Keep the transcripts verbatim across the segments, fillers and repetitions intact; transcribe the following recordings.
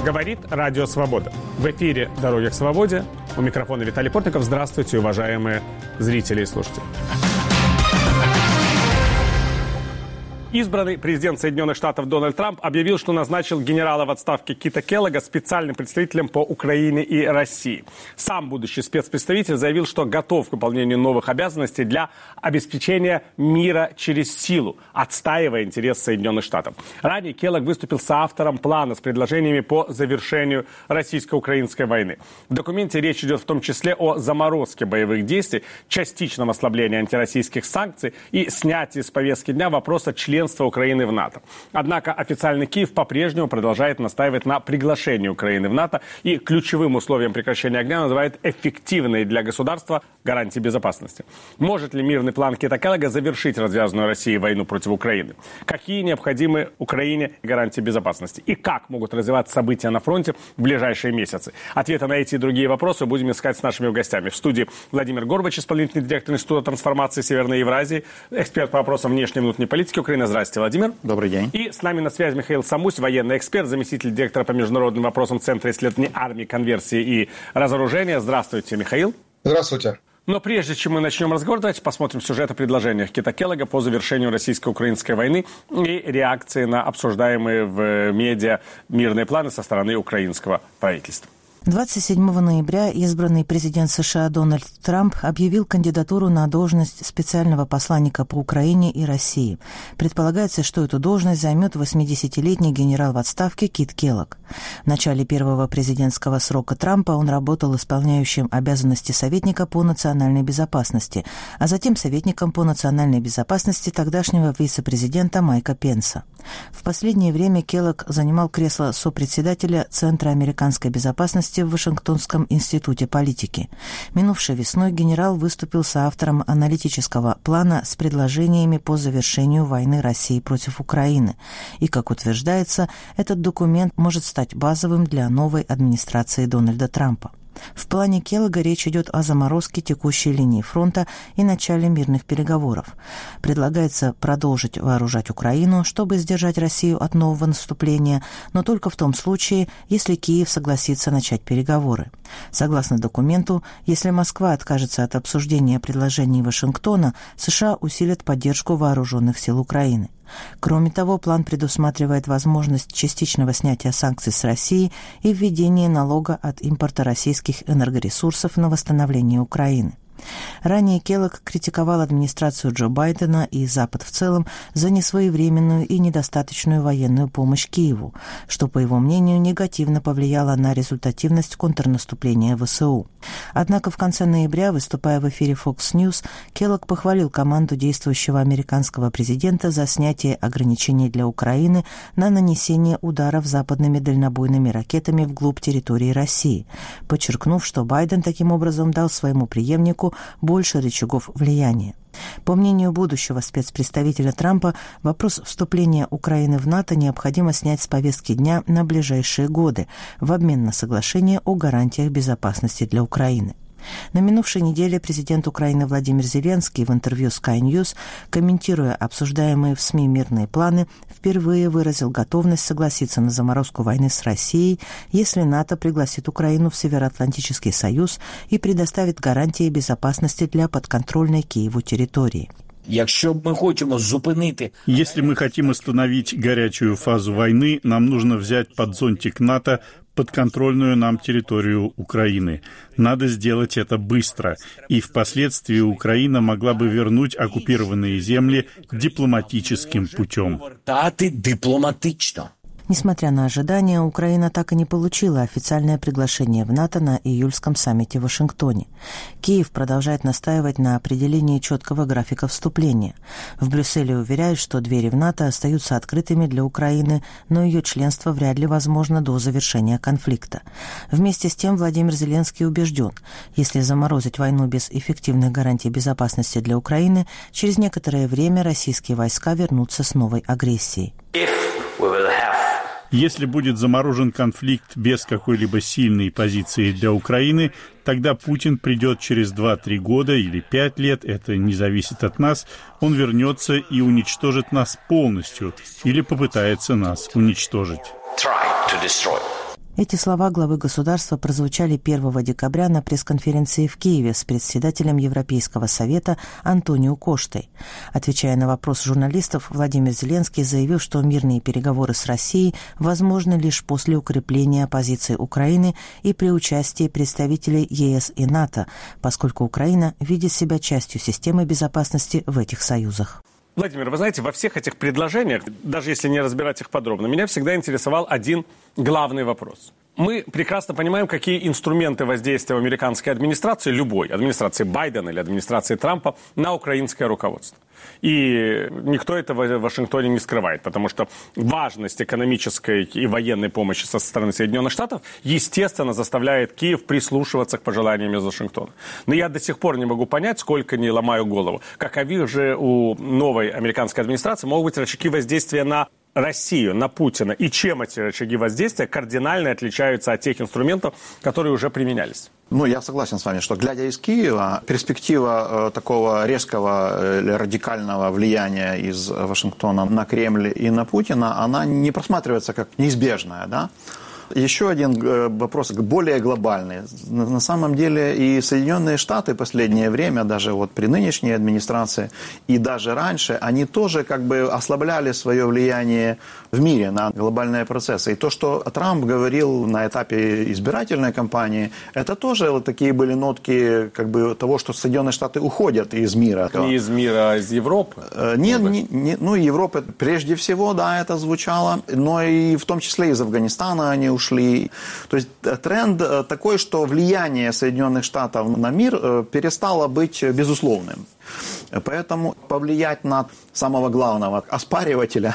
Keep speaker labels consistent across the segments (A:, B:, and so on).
A: Говорит Радио Свобода. В эфире «Дороги к свободе». У микрофона Виталий Портников. Здравствуйте, уважаемые зрители и слушатели. Избранный президент Соединенных Штатов Дональд Трамп объявил, что назначил генерала в отставке Кита Келлога специальным представителем по Украине и России. Сам будущий спецпредставитель заявил, что готов к выполнению новых обязанностей для обеспечения мира через силу, отстаивая интересы Соединенных Штатов. Ранее Келлог выступил соавтором плана с предложениями по завершению российско-украинской войны. В документе речь идет в том числе о заморозке боевых действий, частичном ослаблении антироссийских санкций и снятии с повестки дня вопроса членства Украины в НАТО. Однако официальный Киев по-прежнему продолжает настаивать на приглашении Украины в НАТО и ключевым условием прекращения огня называет эффективные для государства гарантии безопасности. Может ли мирный план Кита Келлога завершить развязанную Россией войну против Украины? Какие необходимы Украине гарантии безопасности? И как могут развиваться события на фронте в ближайшие месяцы? Ответы на эти и другие вопросы будем искать с нашими гостями. В студии Владимир Горбач, исполнительный директор Института трансформации Северной Евразии, эксперт по вопросам внешней и внутренней политики Украины. Здравствуйте, Владимир.
B: Добрый день.
A: И с нами на связи Михаил Самусь, военный эксперт, заместитель директора по международным вопросам Центра исследований армии, конверсии и разоружения. Здравствуйте, Михаил.
C: Здравствуйте.
A: Но прежде чем мы начнем разговор, давайте посмотрим сюжет о предложениях Кита Келлога по завершению российско-украинской войны и реакции на обсуждаемые в медиа мирные планы со стороны украинского правительства.
D: двадцать седьмого ноября избранный президент США Дональд Трамп объявил кандидатуру на должность специального посланника по Украине и России. Предполагается, что эту должность займет восьмидесятилетний генерал в отставке Кит Келлог. В начале первого президентского срока Трампа он работал исполняющим обязанности советника по национальной безопасности, а затем советником по национальной безопасности тогдашнего вице-президента Майка Пенса. В последнее время Келлог занимал кресло сопредседателя Центра американской безопасности в Вашингтонском институте политики. Минувшей весной генерал выступил соавтором аналитического плана с предложениями по завершению войны России против Украины. И, как утверждается, этот документ может стать базовым для новой администрации Дональда Трампа. В плане Келлога речь идет о заморозке текущей линии фронта и начале мирных переговоров. Предлагается продолжить вооружать Украину, чтобы сдержать Россию от нового наступления, но только в том случае, если Киев согласится начать переговоры. Согласно документу, если Москва откажется от обсуждения предложений Вашингтона, США усилят поддержку вооруженных сил Украины. Кроме того, план предусматривает возможность частичного снятия санкций с России и введения налога от импорта российских энергоресурсов на восстановление Украины. Ранее Келлог критиковал администрацию Джо Байдена и Запад в целом за несвоевременную и недостаточную военную помощь Киеву, что, по его мнению, негативно повлияло на результативность контрнаступления ВСУ. Однако в конце ноября, выступая в эфире Fox News, Келлог похвалил команду действующего американского президента за снятие ограничений для Украины на нанесение ударов западными дальнобойными ракетами вглубь территории России, подчеркнув, что Байден таким образом дал своему преемнику больше рычагов влияния. По мнению будущего спецпредставителя Трампа, вопрос вступления Украины в НАТО необходимо снять с повестки дня на ближайшие годы в обмен на соглашение о гарантиях безопасности для Украины. На минувшей неделе президент Украины Владимир Зеленский в интервью Sky News, комментируя обсуждаемые в СМИ мирные планы, впервые выразил готовность согласиться на заморозку войны с Россией, если НАТО пригласит Украину в Североатлантический союз и предоставит гарантии безопасности для подконтрольной Киеву территории.
B: Если
E: мы хотим остановить горячую фазу войны, нам нужно взять под зонтик НАТО подконтрольную нам территорию Украины. Надо сделать это быстро, и впоследствии Украина могла бы вернуть оккупированные земли дипломатическим путем.
D: Несмотря на ожидания, Украина так и не получила официальное приглашение в НАТО на июльском саммите в Вашингтоне. Киев продолжает настаивать на определении четкого графика вступления. В Брюсселе уверяют, что двери в НАТО остаются открытыми для Украины, но ее членство вряд ли возможно до завершения конфликта. Вместе с тем Владимир Зеленский убежден, если заморозить войну без эффективных гарантий безопасности для Украины, через некоторое время российские войска вернутся с новой агрессией.
E: Если будет заморожен конфликт без какой-либо сильной позиции для Украины, тогда Путин придет через два-три года или пять лет, это не зависит от нас, он вернется и уничтожит нас полностью или попытается нас уничтожить.
D: Эти слова главы государства прозвучали первого декабря на пресс-конференции в Киеве с председателем Европейского совета Антонио Коштой. Отвечая на вопрос журналистов, Владимир Зеленский заявил, что мирные переговоры с Россией возможны лишь после укрепления позиции Украины и при участии представителей е эс и НАТО, поскольку Украина видит себя частью системы безопасности в этих союзах.
A: Владимир, вы знаете, во всех этих предложениях, даже если не разбирать их подробно, меня всегда интересовал один главный вопрос. Мы прекрасно понимаем, какие инструменты воздействия в американской администрации, любой, администрации Байдена или администрации Трампа, на украинское руководство. И никто этого в Вашингтоне не скрывает, потому что важность экономической и военной помощи со стороны Соединенных Штатов, естественно, заставляет Киев прислушиваться к пожеланиям из Вашингтона. Но я до сих пор не могу понять, сколько не ломаю голову, каковы же у новой американской администрации могут быть рычаги воздействия на Россию, на Путина, и чем эти рычаги воздействия кардинально отличаются от тех инструментов, которые уже применялись?
B: Ну, я согласен с вами, что, глядя из Киева, перспектива э, такого резкого или радикального влияния из Вашингтона на Кремль и на Путина, она не просматривается как неизбежная, да? Еще один вопрос, более глобальный. На самом деле и Соединенные Штаты в последнее время, даже вот при нынешней администрации и даже раньше, они тоже как бы ослабляли свое влияние в мире на глобальные процессы. И то, что Трамп говорил на этапе избирательной кампании, это тоже вот такие были нотки как бы того, что Соединенные Штаты уходят из мира.
A: Не из мира, а из Европы?
B: Нет, не, не, ну Европа прежде всего, да, это звучало, но и в том числе из Афганистана они ушли. То есть тренд такой, что влияние Соединенных Штатов на мир перестало быть безусловным. Поэтому повлиять на самого главного оспаривателя,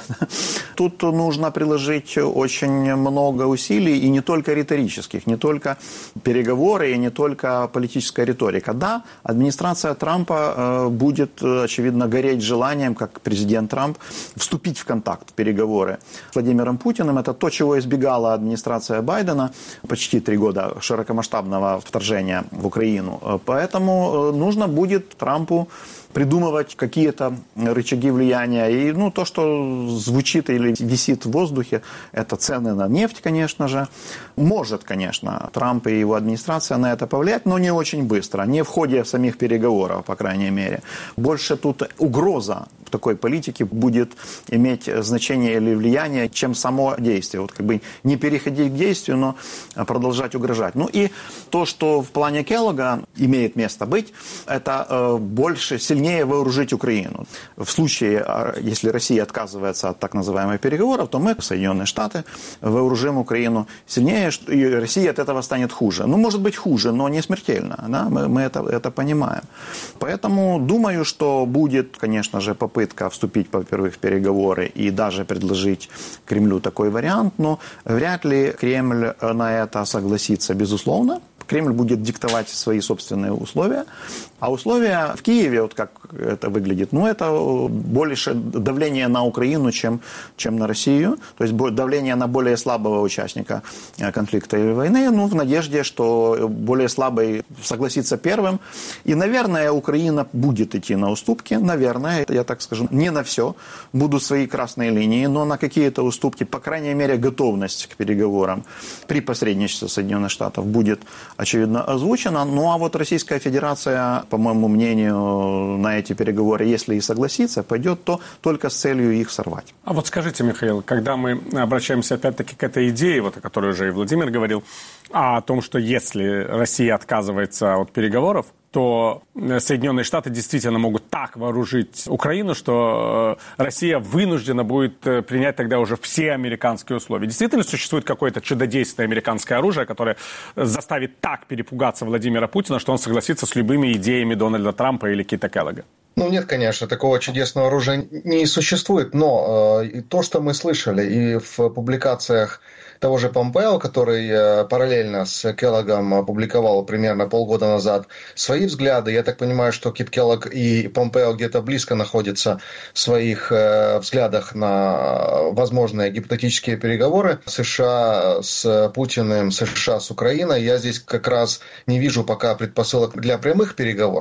B: тут нужно приложить очень много усилий, и не только риторических, не только переговоры, и не только политическая риторика. Да, администрация Трампа будет, очевидно, гореть желанием, как президент Трамп, вступить в контакт, в переговоры с Владимиром Путиным. Это то, чего избегала администрация Байдена почти три года широкомасштабного вторжения в Украину. Поэтому нужно будет Трампу придумывать какие-то рычаги влияния. И ну, то, что звучит или висит в воздухе, это цены на нефть, конечно же. Может, конечно, Трамп и его администрация на это повлиять, но не очень быстро, не в ходе самих переговоров, по крайней мере. Больше тут угроза в такой политике будет иметь значение или влияние, чем само действие. Вот как бы не переходить к действию, но продолжать угрожать. Ну и то, что в плане Келлога имеет место быть, это э, больше, сильнее вооружить Украину. В случае, если Россия отказывается от так называемых переговоров, то мы, Соединенные Штаты, вооружим Украину сильнее, и Россия от этого станет хуже. Ну, может быть, хуже, но не смертельно. Да? Мы, мы это, это понимаем. Поэтому думаю, что будет, конечно же, попытка вступить, во-первых, в переговоры и даже предложить Кремлю такой вариант, но вряд ли Кремль на это согласится, безусловно. Кремль будет диктовать свои собственные условия. А условия в Киеве, вот как это выглядит, ну, это больше давление на Украину, чем, чем на Россию. То есть давление на более слабого участника конфликта или войны, ну, в надежде, что более слабый согласится первым. И, наверное, Украина будет идти на уступки. Наверное, я так скажу, не на все. Будут свои красные линии, но на какие-то уступки, по крайней мере, готовность к переговорам при посредничестве Соединенных Штатов будет, очевидно, озвучена. Ну, а вот Российская Федерация, по моему мнению, на эти переговоры, если и согласится, пойдет то только с целью их сорвать.
A: А вот скажите, Михаил, когда мы обращаемся опять-таки к этой идее, вот о которой уже и Владимир говорил, о том, что если Россия отказывается от переговоров, то Соединенные Штаты действительно могут так вооружить Украину, что Россия вынуждена будет принять тогда уже все американские условия. Действительно существует какое-то чудодейственное американское оружие, которое заставит так перепугаться Владимира Путина, что он согласится с любыми идеями Дональда Трампа или Кита Келлога?
C: Ну, нет, конечно, такого чудесного оружия не существует, но э, то, что мы слышали и в публикациях того же Помпео, который э, параллельно с Келлогом опубликовал примерно полгода назад свои взгляды, я так понимаю, что Кит Келлог и Помпео где-то близко находятся в своих э, взглядах на возможные гипотетические переговоры США с Путиным, США с Украиной. Я здесь как раз не вижу пока предпосылок для прямых переговоров.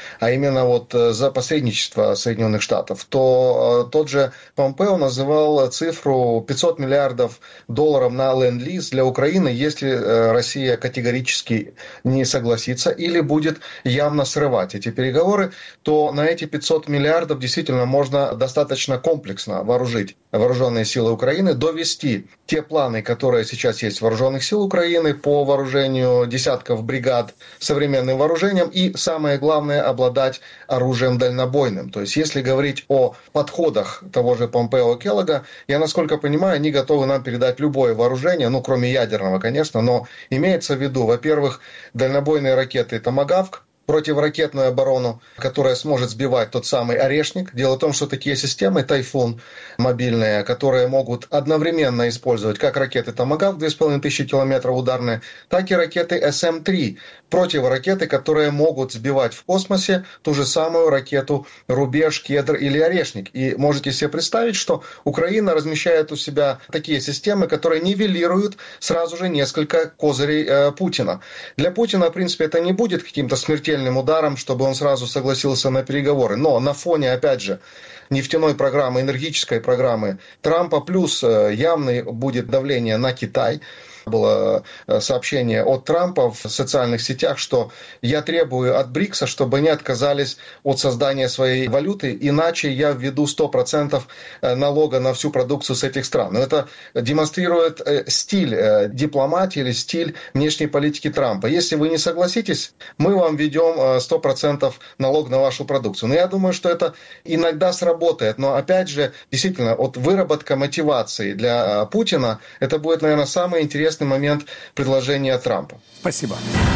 C: а именно вот за посредничество Соединенных Штатов, то тот же Помпео называл цифру пятьсот миллиардов долларов на ленд-лиз для Украины, если Россия категорически не согласится или будет явно срывать эти переговоры, то на эти пятьсот миллиардов действительно можно достаточно комплексно вооружить вооруженные силы Украины, довести те планы, которые сейчас есть в вооруженных сил Украины по вооружению десятков бригад современным вооружением и, самое главное, обладать оружием дальнобойным. То есть, если говорить о подходах того же Помпео и Келлога, я, насколько понимаю, они готовы нам передать любое вооружение, ну, кроме ядерного, конечно, но имеется в виду, во-первых, дальнобойные ракеты «Томагавк», противоракетную оборону, которая сможет сбивать тот самый «Орешник». Дело в том, что такие системы «Тайфун» мобильные, которые могут одновременно использовать как ракеты «Томагавк» две с половиной тысячи километров ударные, так и ракеты эс эм три, противоракеты, которые могут сбивать в космосе ту же самую ракету «Рубеж», «Кедр» или «Орешник». И можете себе представить, что Украина размещает у себя такие системы, которые нивелируют сразу же несколько козырей э, Путина. Для Путина, в принципе, это не будет каким-то смертельным ударом, чтобы он сразу согласился на переговоры. Но на фоне, опять же, нефтяной программы, энергетической программы Трампа, плюс явное будет давление на Китай. Было сообщение от Трампа в социальных сетях, что я требую от БРИКСа, чтобы они отказались от создания своей валюты, иначе я введу сто процентов налога на всю продукцию с этих стран. Но это демонстрирует стиль дипломатии или стиль внешней политики Трампа. Если вы не согласитесь, мы вам введем сто процентов налог на вашу продукцию. Но я думаю, что это иногда сработает. Но опять же, действительно, вот выработка мотивации для Путина, это будет, наверное, самый интересный момент предложения Трампа.
A: Спасибо.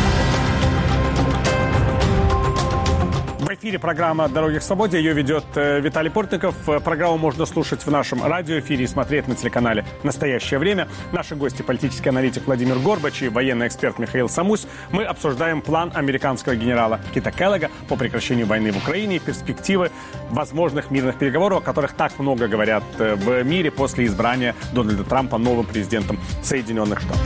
A: В эфире программа «Дороги к свободе». Ее ведет Виталий Портников. Программу можно слушать в нашем радиоэфире и смотреть на телеканале «Настоящее время». Наши гости – политический аналитик Владимир Горбач и военный эксперт Михаил Самусь. Мы обсуждаем план американского генерала Кита Келлога по прекращению войны в Украине и перспективы возможных мирных переговоров, о которых так много говорят в мире после избрания Дональда Трампа новым президентом Соединенных Штатов.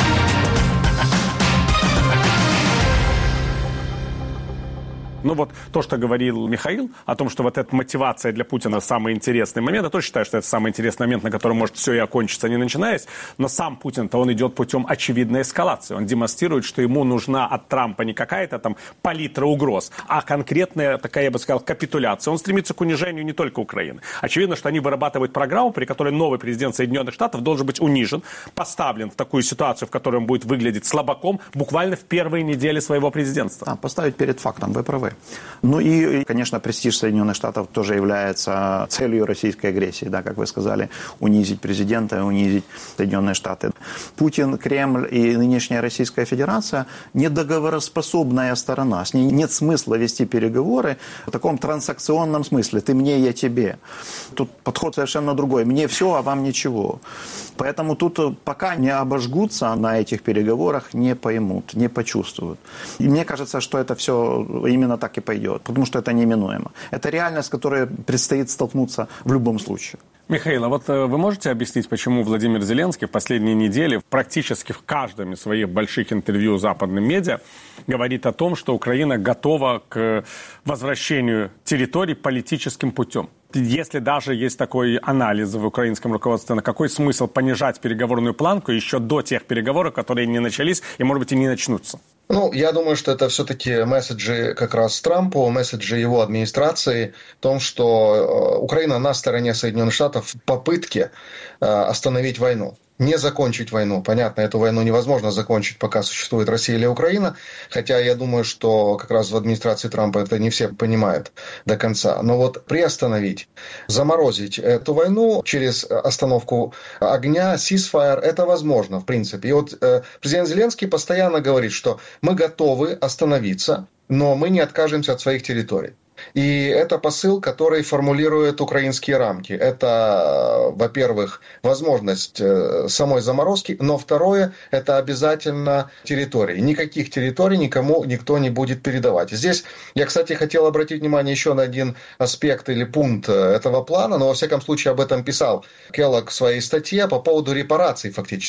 A: Ну вот то, что говорил Михаил, о том, что вот эта мотивация для Путина самый интересный момент, я тоже считаю, что это самый интересный момент, на котором может все и окончиться, не начинаясь, но сам Путин-то он идет путем очевидной эскалации. Он демонстрирует, что ему нужна от Трампа не какая-то там палитра угроз, а конкретная такая, я бы сказал, капитуляция. Он стремится к унижению не только Украины. Очевидно, что они вырабатывают программу, при которой новый президент Соединенных Штатов должен быть унижен, поставлен в такую ситуацию, в которой он будет выглядеть слабаком буквально в первые недели своего президентства.
B: А, поставить перед фактом, вы правы. Ну и, конечно, престиж Соединенных Штатов тоже является целью российской агрессии, да, как вы сказали, унизить президента, унизить Соединенные Штаты. Путин, Кремль и нынешняя Российская Федерация недоговороспособная сторона. С ней нет смысла вести переговоры в таком транзакционном смысле. Ты мне, я тебе. Тут подход совершенно другой. Мне все, а вам ничего. Поэтому тут пока не обожгутся на этих переговорах, не поймут, не почувствуют. И мне кажется, что это все именно так и пойдет, потому что это неминуемо. Это реальность, с которой предстоит столкнуться в любом случае.
A: Михаил, а вот вы можете объяснить, почему Владимир Зеленский в последние недели практически в каждом из своих больших интервью западным медиа говорит о том, что Украина готова к возвращению территорий политическим путем? Если даже есть такой анализ в украинском руководстве, на какой смысл понижать переговорную планку еще до тех переговоров, которые не начались и, может быть, и не начнутся?
C: Ну, я думаю, что это все-таки месседжи как раз Трампу, месседжи его администрации в том, что Украина на стороне Соединенных Штатов в попытке остановить войну. Не закончить войну. Понятно, эту войну невозможно закончить, пока существует Россия или Украина. Хотя я думаю, что как раз в администрации Трампа это не все понимают до конца. Но вот приостановить, заморозить эту войну через остановку огня, ceasefire, это возможно, в принципе. И вот э, президент Зеленский постоянно говорит, что мы готовы остановиться, но мы не откажемся от своих территорий. И это посыл, который формулирует украинские рамки. Это, во-первых, возможность самой заморозки, но второе, это обязательно территории. Никаких территорий никому никто не будет передавать. Здесь я, кстати, хотел обратить внимание еще на один аспект или пункт этого плана, но во всяком случае об этом писал Келлог в своей статье по поводу репараций фактически.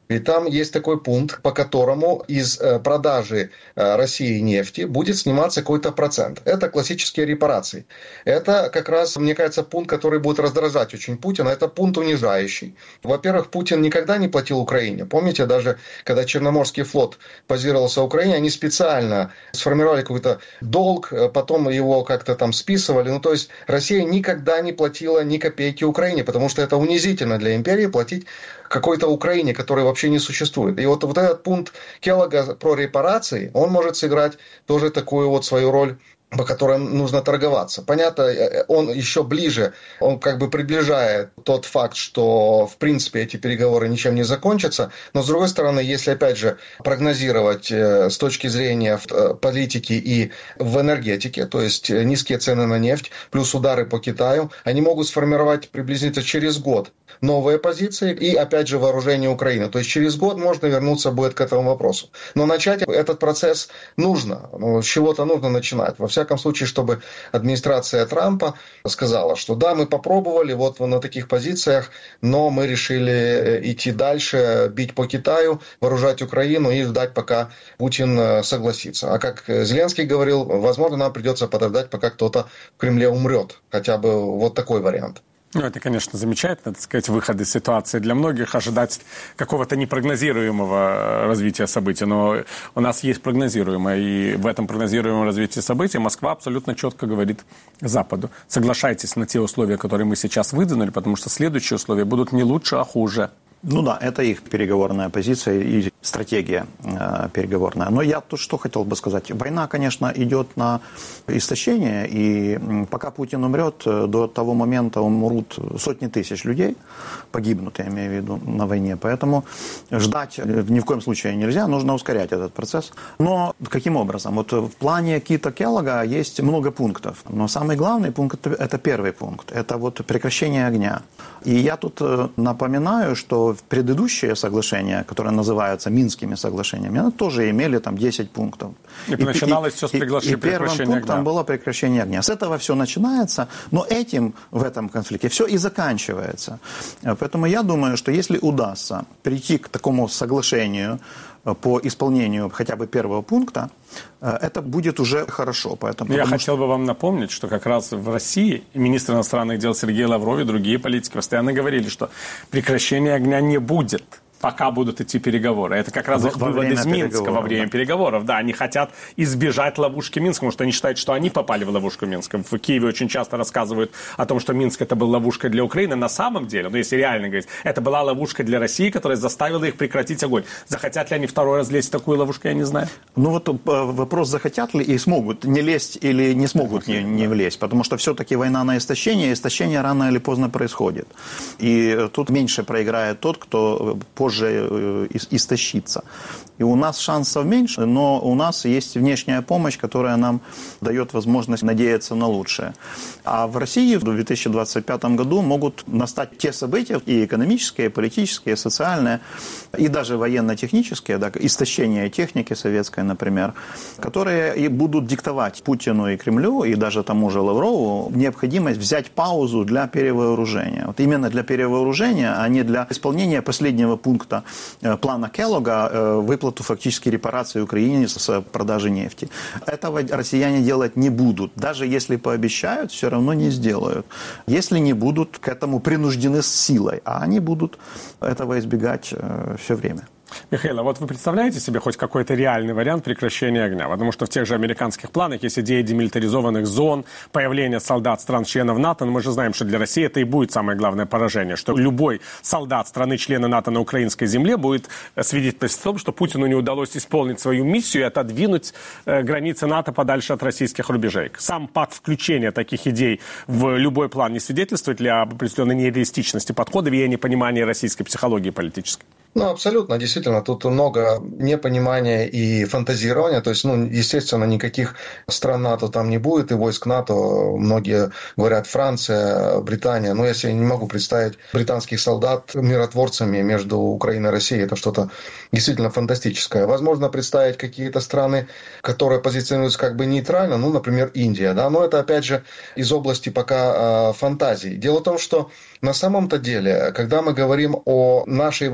C: И там есть такой пункт, по которому из продажи России нефти будет сниматься какой-то процент. Это классические репарации. Это как раз, мне кажется, пункт, который будет раздражать очень Путина. Это пункт унижающий. Во-первых, Путин никогда не платил Украине. Помните, даже когда Черноморский флот позировался в Украине, они специально сформировали какой-то долг, потом его как-то там списывали. Ну, то есть Россия никогда не платила ни копейки Украине, потому что это унизительно для империи платить какой-то Украине, которой вообще не существует. И вот, вот этот пункт Келлога про репарации, он может сыграть тоже такую вот свою роль, по которой нужно торговаться. Понятно, он еще ближе, он как бы приближает тот факт, что в принципе эти переговоры ничем не закончатся, но с другой стороны, если опять же прогнозировать с точки зрения политики и в энергетике, то есть низкие цены на нефть, плюс удары по Китаю, они могут сформировать приблизительно через год новые позиции и опять же вооружение Украины. То есть через год можно вернуться будет к этому вопросу. Но начать этот процесс нужно, с чего-то нужно начинать. Во всяком случае, чтобы администрация Трампа сказала, что да, мы попробовали вот на таких позициях, но мы решили идти дальше, бить по Китаю, вооружать Украину и ждать, пока Путин согласится. А как Зеленский говорил, возможно, нам придется подождать, пока кто-то в Кремле умрет. Хотя бы вот такой вариант.
A: Ну, это, конечно, замечательно, так сказать, выход из ситуации. Для многих ожидать какого-то непрогнозируемого развития событий, но у нас есть прогнозируемое, и в этом прогнозируемом развитии событий Москва абсолютно четко говорит Западу: соглашайтесь на те условия, которые мы сейчас выдвинули, потому что следующие условия будут не лучше, а хуже.
B: Ну да, это их переговорная позиция и стратегия э, переговорная. Но я тут что хотел бы сказать. Война, конечно, идет на истощение, и пока Путин умрет, до того момента умрут сотни тысяч людей, погибнут, я имею в виду, на войне. Поэтому ждать ни в коем случае нельзя, нужно ускорять этот процесс. Но каким образом? Вот в плане Кита Келлога есть много пунктов, но самый главный пункт – это первый пункт, это вот прекращение огня. И я тут напоминаю, что предыдущие соглашения, которые называются Минскими соглашениями, они тоже имели там десять пунктов.
A: И, и начиналось все с приглашения прекращения огня. И первым пунктом
B: было прекращение огня. С этого все начинается, но этим в этом конфликте все и заканчивается. Поэтому я думаю, что если удастся прийти к такому соглашению по исполнению хотя бы первого пункта, это будет уже хорошо. Поэтому,
A: Я хотел
B: что...
A: бы вам напомнить, что как раз в России министр иностранных дел Сергей Лавров и другие политики постоянно говорили, что прекращения огня не будет, пока будут идти переговоры. Это как раз их вывод из Минска во время да. переговоров. Да, они хотят избежать ловушки Минска, потому что они считают, что они попали в ловушку Минска. В Киеве очень часто рассказывают о том, что Минск это был ловушкой для Украины. На самом деле, ну если реально говорить, это была ловушка для России, которая заставила их прекратить огонь. Захотят ли они второй раз лезть в такую ловушку, я не знаю.
B: Ну вот вопрос, захотят ли и смогут не лезть или не смогут не, не влезть. Потому что все-таки война на истощение, истощение рано или поздно происходит. И тут меньше проиграет тот, кто позже истощиться. И у нас шансов меньше, но у нас есть внешняя помощь, которая нам дает возможность надеяться на лучшее. А в России в две тысячи двадцать пятом году могут настать те события, и экономические, и политические, и социальные, и даже военно-технические, да, истощение техники советской, например, которые и будут диктовать Путину и Кремлю, и даже тому же Лаврову необходимость взять паузу для перевооружения. Вот именно для перевооружения, а не для исполнения последнего пункта плана Келлога, выплаты фактически репарации Украине с продажи нефти. Этого россияне делать не будут. Даже если пообещают, все равно не сделают. Если не будут к этому принуждены силой, а они будут этого избегать все время.
A: Михаил, а вот вы представляете себе хоть какой-то реальный вариант прекращения огня? Потому что в тех же американских планах есть идея демилитаризованных зон, появление солдат стран-членов НАТО. Но мы же знаем, что для России это и будет самое главное поражение, что любой солдат страны-члена НАТО на украинской земле будет свидетельствовать о том, что Путину не удалось исполнить свою миссию и отодвинуть э, границы НАТО подальше от российских рубежей. Сам факт включения таких идей в любой план не свидетельствует ли об определенной нереалистичности подходов и непонимании российской психологии политической?
C: Ну, абсолютно, действительно, тут много непонимания и фантазирования, то есть, ну, естественно, никаких стран НАТО там не будет, и войск НАТО, многие говорят, Франция, Британия, но я себе не могу представить британских солдат миротворцами между Украиной и Россией, это что-то действительно фантастическое. Возможно, представить какие-то страны, которые позиционируются как бы нейтрально, ну, например, Индия, да, но это, опять же, из области пока э, фантазий. Дело в том, что на самом-то деле, когда мы говорим о нашей войне,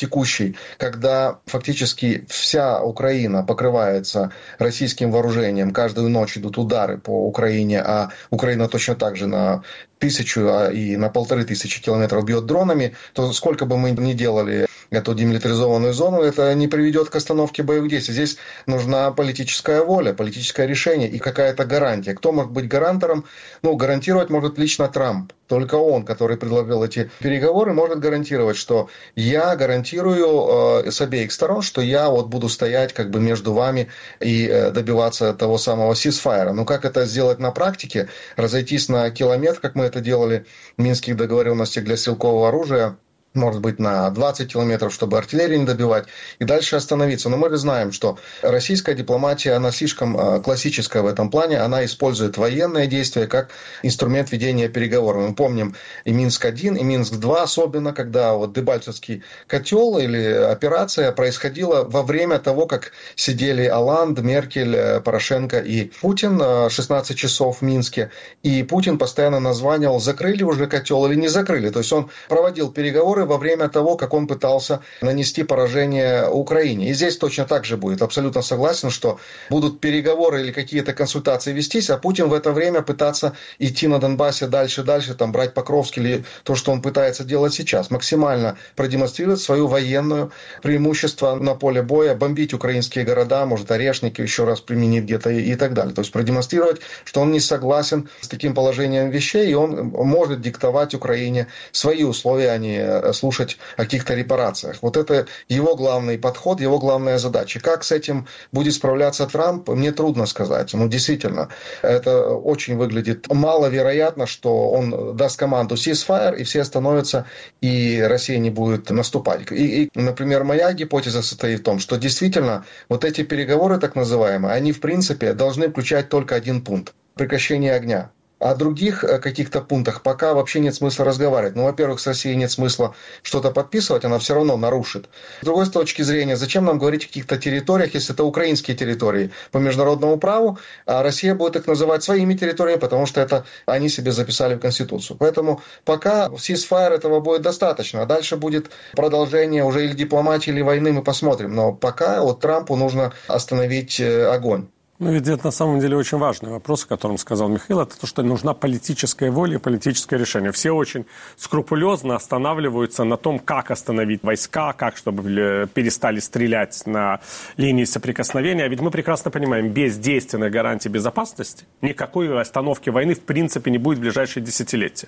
C: текущий, когда фактически вся Украина покрывается российским вооружением, каждую ночь идут удары по Украине, а Украина точно так же на тысячу и на полторы тысячи километров бьет дронами, то сколько бы мы ни делали эту демилитаризованную зону, это не приведет к остановке боевых действий. Здесь нужна политическая воля, политическое решение и какая-то гарантия. Кто может быть гарантором? Ну, гарантировать может лично Трамп. Только он, который предложил эти переговоры, может гарантировать, что я гарантирую э, с обеих сторон, что я вот буду стоять как бы между вами и э, добиваться того самого сизфайра. Но как это сделать на практике? Разойтись на километр, как мы это делали в Минских договоренностях для стрелкового оружия, может быть, на двадцать километров, чтобы артиллерию не добивать, и дальше остановиться. Но мы же знаем, что российская дипломатия, она слишком классическая в этом плане, она использует военные действия как инструмент ведения переговоров. Мы помним и Минск один, и Минск два, особенно, когда вот Дебальцевский котел или операция происходила во время того, как сидели Олланд, Меркель, Порошенко и Путин шестнадцать часов в Минске, и Путин постоянно названивал, закрыли уже котел или не закрыли. То есть он проводил переговоры во время того, как он пытался нанести поражение Украине. И здесь точно так же будет. Абсолютно согласен, что будут переговоры или какие-то консультации вестись, а Путин в это время пытаться идти на Донбассе дальше-дальше, там, брать Покровск или то, что он пытается делать сейчас. Максимально продемонстрировать свою военную преимущество на поле боя, бомбить украинские города, может, Орешники еще раз применить где-то и, и так далее. То есть продемонстрировать, что он не согласен с таким положением вещей, и он может диктовать Украине свои условия, а не слушать о каких-то репарациях. Вот это его главный подход, его главная задача. Как с этим будет справляться Трамп, мне трудно сказать. Ну, действительно, это очень выглядит маловероятно, что он даст команду ceasefire, и все остановятся, и Россия не будет наступать. И, и, например, моя гипотеза состоит в том, что действительно вот эти переговоры, так называемые, они, в принципе, должны включать только один пункт – прекращение огня. О других каких-то пунктах пока вообще нет смысла разговаривать. Ну, во-первых, с Россией нет смысла что-то подписывать, она все равно нарушит. С другой точки зрения, зачем нам говорить о каких-то территориях, если это украинские территории по международному праву, а Россия будет их называть своими территориями, потому что это они себе записали в Конституцию. Поэтому пока ceasefire этого будет достаточно, а дальше будет продолжение уже или дипломатии, или войны, мы посмотрим. Но пока вот Трампу нужно остановить огонь.
A: Ну, ведь это на самом деле очень важный вопрос, о котором сказал Михаил, это то, что нужна политическая воля и политическое решение. Все очень скрупулезно останавливаются на том, как остановить войска, как, чтобы перестали стрелять на линии соприкосновения. А ведь мы прекрасно понимаем, без действенной гарантии безопасности никакой остановки войны в принципе не будет в ближайшие десятилетия.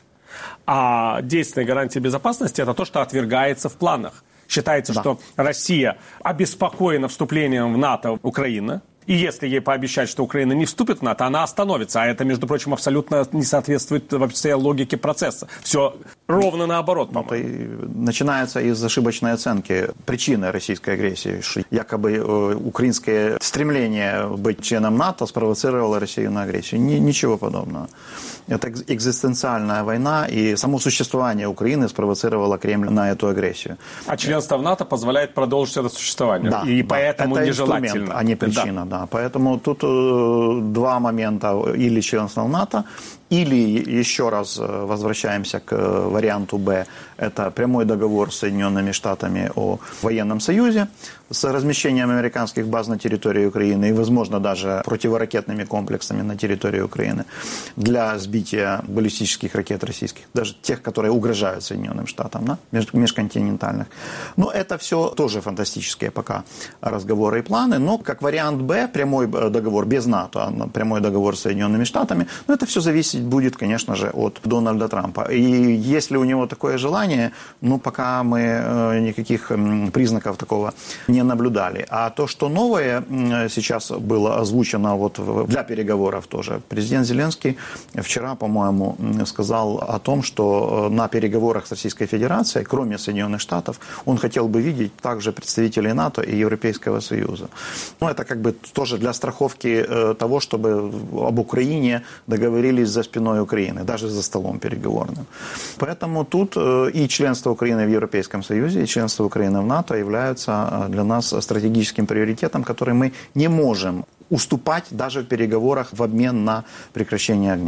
A: А действенная гарантия безопасности – это то, что отвергается в планах. Считается, да. что Россия обеспокоена вступлением в НАТО Украины. И если ей пообещать, что Украина не вступит в НАТО, она остановится. А это, между прочим, абсолютно не соответствует вообще логике процесса. Все ровно наоборот, по-моему.
B: Это начинается из ошибочной оценки причины российской агрессии. Якобы украинское стремление быть членом НАТО спровоцировало Россию на агрессию. Ничего подобного. Это экзистенциальная война, и само существование Украины спровоцировало Кремль на эту агрессию.
A: А членство в НАТО позволяет продолжить это существование.
B: Да,
A: и
B: да.
A: поэтому
B: это
A: нежелательно.
B: Инструмент, а не причина. Да. Да. Поэтому тут э, два момента. Или членство в НАТО, или еще раз возвращаемся к варианту Б. Это прямой договор с Соединенными Штатами о военном союзе с размещением американских баз на территории Украины и, возможно, даже противоракетными комплексами на территории Украины для сбития баллистических ракет российских, даже тех, которые угрожают Соединенным Штатам, да, межконтинентальных. Но это все тоже фантастические пока разговоры и планы. Но как вариант Б, прямой договор без НАТО, а прямой договор с Соединенными Штатами, ну, это все зависит будет, конечно же, от Дональда Трампа. И если у него такое желание, ну, пока мы никаких признаков такого не наблюдали. А то, что новое сейчас было озвучено вот для переговоров тоже. Президент Зеленский вчера, по-моему, сказал о том, что на переговорах с Российской Федерацией, кроме Соединенных Штатов, он хотел бы видеть также представителей НАТО и Европейского Союза. Ну, это как бы тоже для страховки того, чтобы об Украине договорились за спиной Украины, даже за столом переговорным. Поэтому тут и членство Украины в Европейском Союзе, и членство Украины в НАТО являются для нас стратегическим приоритетом, который мы не можем уступать даже в переговорах в обмен на прекращение огня.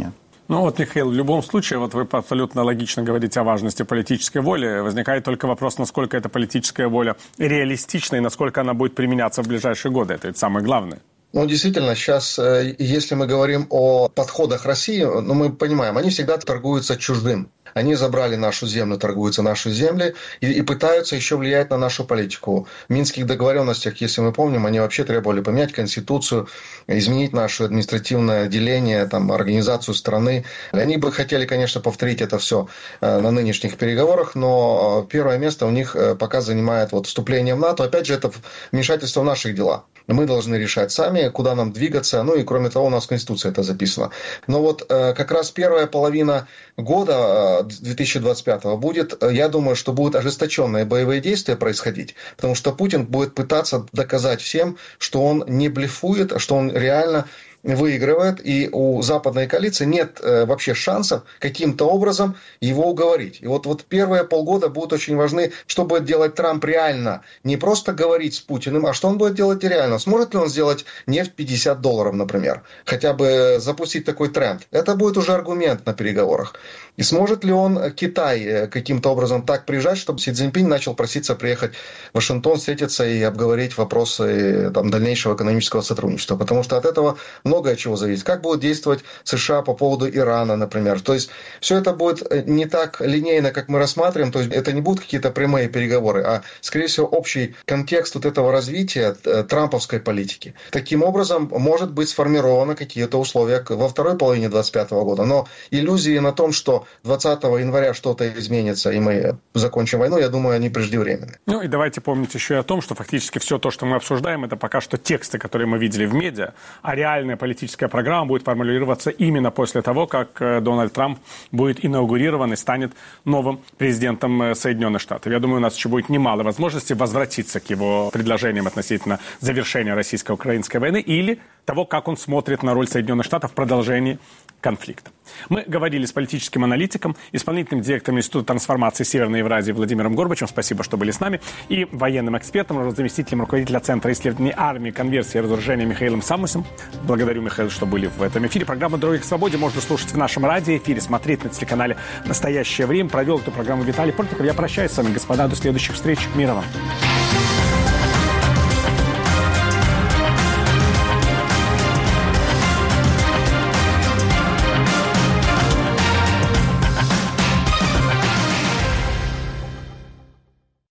A: Ну вот, Михаил, в любом случае, вот вы абсолютно логично говорите о важности политической воли. Возникает только вопрос, насколько эта политическая воля реалистична и насколько она будет применяться в ближайшие годы. Это ведь самое главное.
C: Ну, действительно, сейчас, если мы говорим о подходах России, ну, мы понимаем, они всегда торгуются чуждым. Они забрали нашу землю, торгуются наши земли и, и пытаются еще влиять на нашу политику. В Минских договоренностях, если мы помним, они вообще требовали поменять Конституцию, изменить наше административное деление, там, организацию страны. Они бы хотели, конечно, повторить это все на нынешних переговорах, но первое место у них пока занимает вот вступление в НАТО. Опять же, это вмешательство в наши дела. Мы должны решать сами, куда нам двигаться. Ну и кроме того, у нас в Конституции это записано. Но вот как раз первая половина года две тысячи двадцать пятого будет, я думаю, что будут ожесточенные боевые действия происходить, потому что Путин будет пытаться доказать всем, что он не блефует, что он реально выигрывает, и у западной коалиции нет э, вообще шансов каким-то образом его уговорить. И вот, вот первые полгода будут очень важны, что будет делать Трамп реально. Не просто говорить с Путиным, а что он будет делать реально. Сможет ли он сделать нефть пятьдесят долларов, например? Хотя бы запустить такой тренд. Это будет уже аргумент на переговорах. И сможет ли он Китай каким-то образом так прижать, чтобы Си Цзиньпинь начал проситься приехать в Вашингтон, встретиться и обговорить вопросы там, дальнейшего экономического сотрудничества? Потому что от этого многое чего зависит. Как будут действовать США по поводу Ирана, например. То есть все это будет не так линейно, как мы рассматриваем. То есть это не будут какие-то прямые переговоры, а, скорее всего, общий контекст вот этого развития трамповской политики. Таким образом, может быть сформированы какие-то условия во второй половине двадцать пятого года. Но иллюзии на том, что двадцатого января что-то изменится, и мы закончим войну, я думаю, они преждевременны.
A: Ну и давайте помнить еще и о том, что фактически все то, что мы обсуждаем, это пока что тексты, которые мы видели в медиа, а реальная политическая программа будет формулироваться именно после того, как Дональд Трамп будет инаугурирован и станет новым президентом Соединенных Штатов. Я думаю, у нас еще будет немало возможностей возвратиться к его предложениям относительно завершения российско-украинской войны или того, как он смотрит на роль Соединенных Штатов в продолжении конфликта. Мы говорили с политическим аналитиком, исполнительным директором Института трансформации Северной Евразии Владимиром Горбачевым. Спасибо, что были с нами. И военным экспертом, заместителем руководителя Центра исследований армии, конверсии и разоружения Михаилом Саммусом. Благодарю, Михаил, что были в этом эфире. Программу «Дороги к свободе» можно слушать в нашем радиоэфире, смотреть на телеканале «Настоящее время». Провел эту программу Виталий Портников. Я прощаюсь с вами, господа. До следующих встреч. Мира вам.